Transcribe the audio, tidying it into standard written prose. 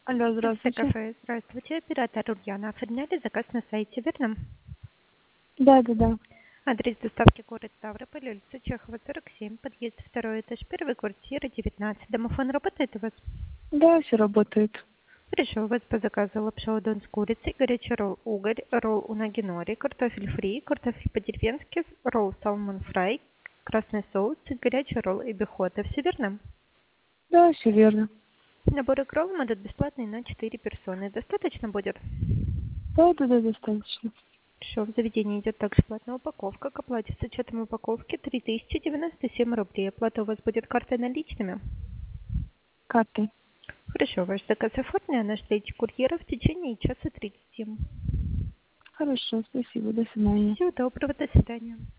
Алло, Просто здравствуйте. кафе. Здравствуйте, оператор Ульяна. Оформляли заказ на сайте, верно? Да-да-да. Адрес доставки город Ставрополь, улица Чехова, 47, подъезд, второй этаж, первая квартира, 19. Домофон работает у вас? Да, все работает. Хорошо, у вас по заказу лапша удон с курицей, горячий ролл угорь, ролл унаги нори, картофель фри, картофель по-деревенски, ролл салмон фрай, красный соус, горячий ролл и бихота. Все верно? Да, все верно. Наборы к роллам идут бесплатные на 4 персоны. Достаточно будет? Да-да-да, достаточно. Хорошо, в заведении идет также платная упаковка. К оплате с учетом упаковки 3097 рублей. Оплата у вас будет картой наличными. Картой. Хорошо, ваш заказ оформлен, наш ждите курьера в течение часа 30. Хорошо, спасибо, до свидания. Всего доброго, до свидания.